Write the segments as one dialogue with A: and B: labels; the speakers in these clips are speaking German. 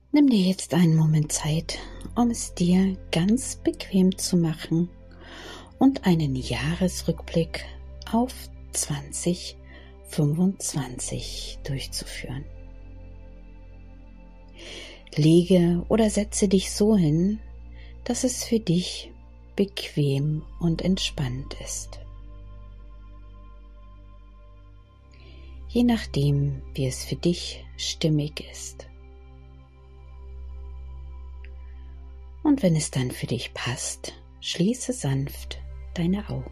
A: Nimm dir jetzt einen Moment Zeit, um es dir ganz bequem zu machen und einen Jahresrückblick auf 2025 durchzuführen. Lege oder setze dich so hin, dass es für dich bequem und entspannt ist. Je nachdem, wie es für dich stimmig ist. Und wenn es dann für dich passt, schließe sanft deine Augen.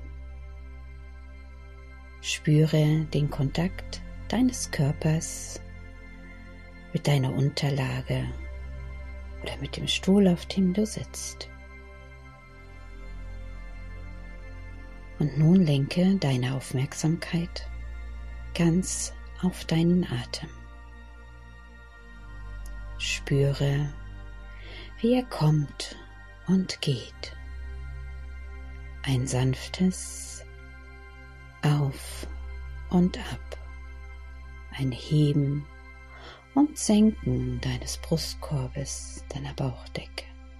A: Spüre den Kontakt deines Körpers mit deiner Unterlage oder mit dem Stuhl, auf dem du sitzt. Und nun lenke deine Aufmerksamkeit ganz auf deinen Atem. Spüre, wie er kommt und geht. Ein sanftes Auf und Ab, ein Heben und Senken deines Brustkorbes, deiner Bauchdecke.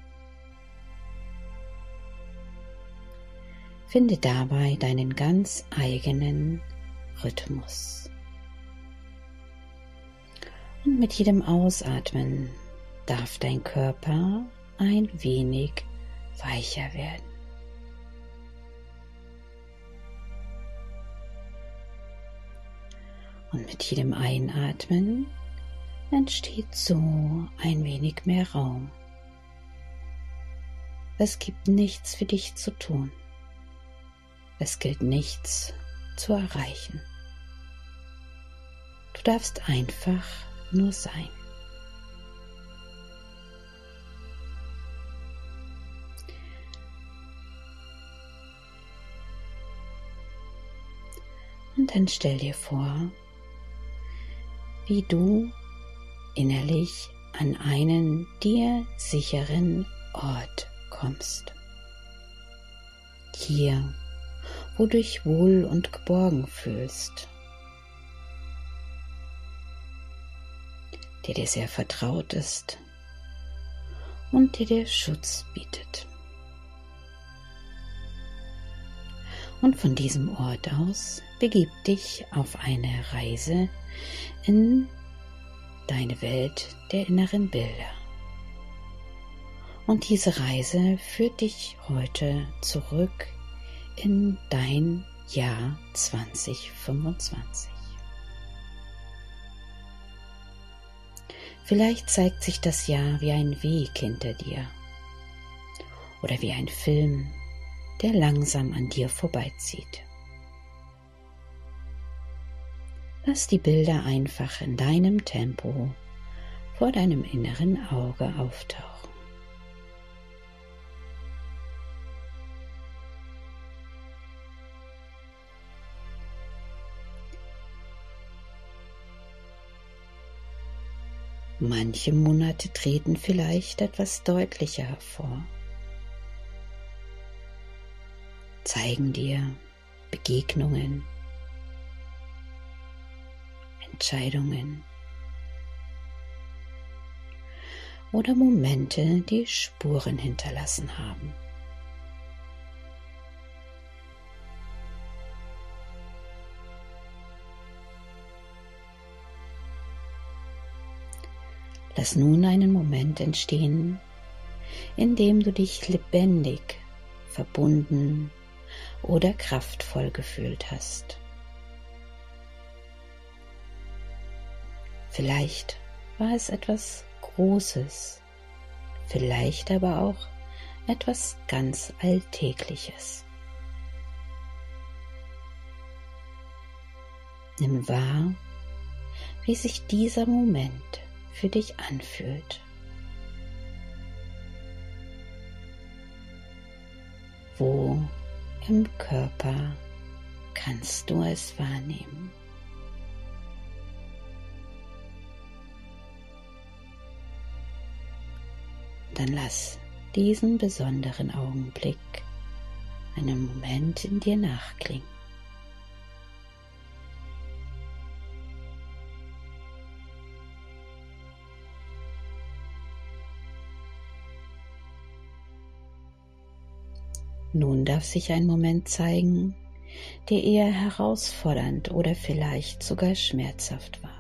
A: Finde dabei deinen ganz eigenen Rhythmus. Und mit jedem Ausatmen darf dein Körper ein wenig weicher werden. Und mit jedem Einatmen entsteht so ein wenig mehr Raum. Es gibt nichts für dich zu tun. Es gilt nichts zu erreichen. Du darfst einfach nur sein. Und dann stell dir vor, wie du innerlich an einen dir sicheren Ort kommst. Hier, wo du dich wohl und geborgen fühlst, der dir sehr vertraut ist und der dir Schutz bietet. Und von diesem Ort aus begib dich auf eine Reise in deine Welt der inneren Bilder. Und diese Reise führt dich heute zurück in dein Jahr 2025. Vielleicht zeigt sich das Jahr wie ein Weg hinter dir oder wie ein Film, der langsam an dir vorbeizieht. Lass die Bilder einfach in deinem Tempo vor deinem inneren Auge auftauchen. Manche Monate treten vielleicht etwas deutlicher hervor, zeigen dir Begegnungen, Entscheidungen oder Momente, die Spuren hinterlassen haben. Lass nun einen Moment entstehen, in dem du dich lebendig, verbunden oder kraftvoll gefühlt hast. Vielleicht war es etwas Großes, vielleicht aber auch etwas ganz Alltägliches. Nimm wahr, wie sich dieser Moment für dich anfühlt. Wo im Körper kannst du es wahrnehmen? Dann lass diesen besonderen Augenblick einen Moment in dir nachklingen. Nun darf sich ein Moment zeigen, der eher herausfordernd oder vielleicht sogar schmerzhaft war.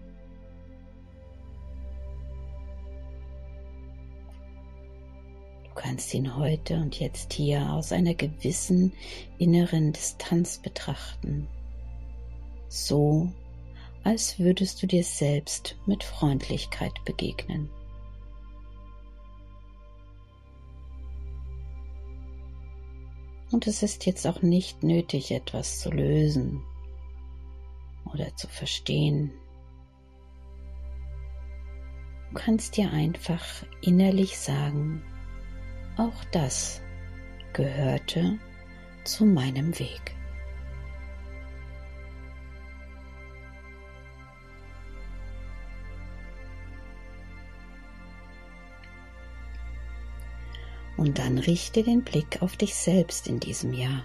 A: Du kannst ihn heute und jetzt hier aus einer gewissen inneren Distanz betrachten, so als würdest du dir selbst mit Freundlichkeit begegnen. Und es ist jetzt auch nicht nötig, etwas zu lösen oder zu verstehen. Du kannst dir einfach innerlich sagen, auch das gehörte zu meinem Weg. Und dann richte den Blick auf dich selbst in diesem Jahr.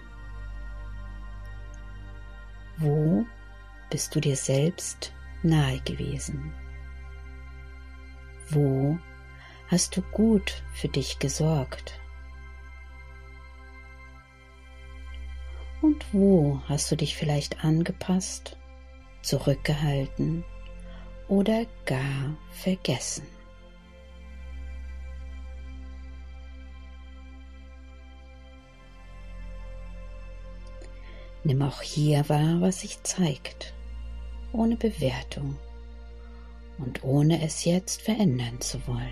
A: Wo bist du dir selbst nahe gewesen? Wo hast du gut für dich gesorgt? Und wo hast du dich vielleicht angepasst, zurückgehalten oder gar vergessen? Nimm auch hier wahr, was sich zeigt, ohne Bewertung und ohne es jetzt verändern zu wollen.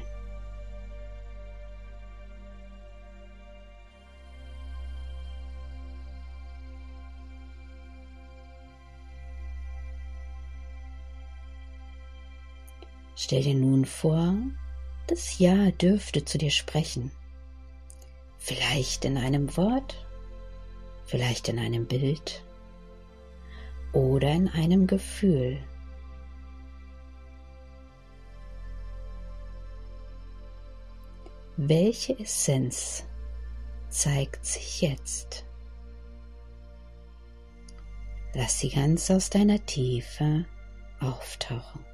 A: Stell dir nun vor, das Ja dürfte zu dir sprechen, vielleicht in einem Wort, vielleicht in einem Bild oder in einem Gefühl. Welche Essenz zeigt sich jetzt? Lass sie ganz aus deiner Tiefe auftauchen.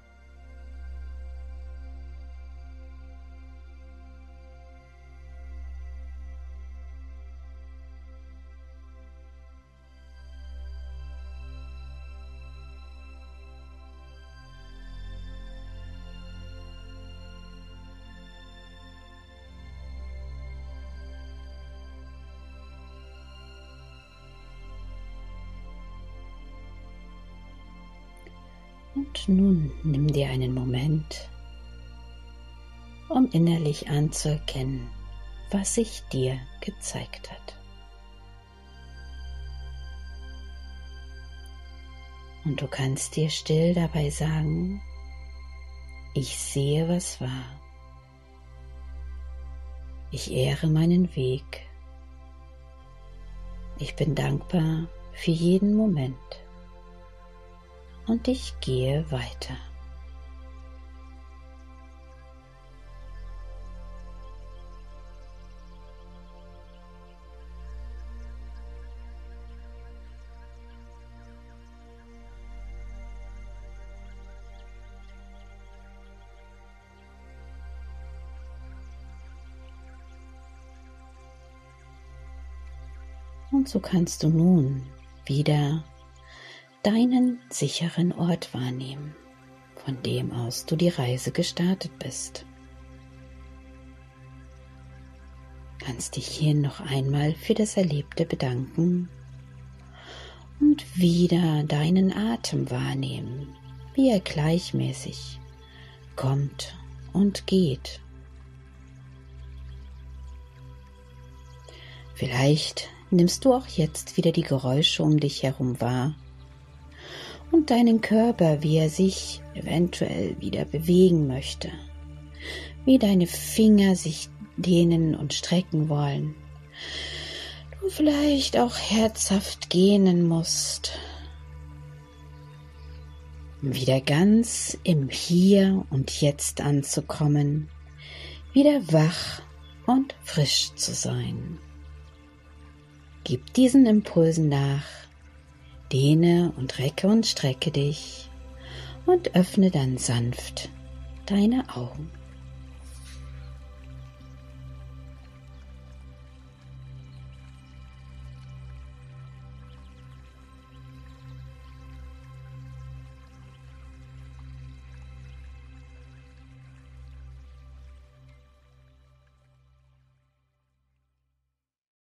A: Und nun nimm dir einen Moment, um innerlich anzuerkennen, was sich dir gezeigt hat. Und du kannst dir still dabei sagen, ich sehe, was war. Ich ehre meinen Weg. Ich bin dankbar für jeden Moment. Und ich gehe weiter. Und so kannst du nun wieder deinen sicheren Ort wahrnehmen, von dem aus du die Reise gestartet bist. Kannst dich hier noch einmal für das Erlebte bedanken und wieder deinen Atem wahrnehmen, wie er gleichmäßig kommt und geht. Vielleicht nimmst du auch jetzt wieder die Geräusche um dich herum wahr und deinen Körper, wie er sich eventuell wieder bewegen möchte, wie deine Finger sich dehnen und strecken wollen, du vielleicht auch herzhaft gähnen musst, um wieder ganz im Hier und Jetzt anzukommen, wieder wach und frisch zu sein. Gib diesen Impulsen nach, dehne und recke und strecke dich und öffne dann sanft deine Augen.